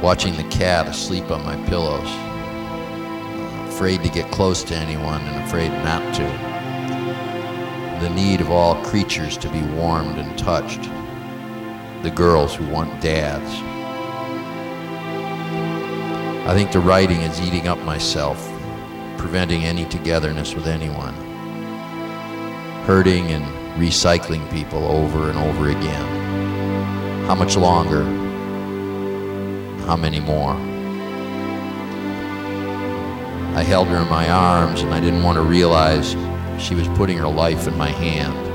watching the cat asleep on my pillows, afraid to get close to anyone and afraid not to. The need of all creatures to be warmed and touched. The girls who want dads. I think the writing is eating up myself, preventing any togetherness with anyone. Hurting and recycling people over and over again. How much longer? How many more? I held her in my arms and I didn't want to realize she was putting her life in my hands.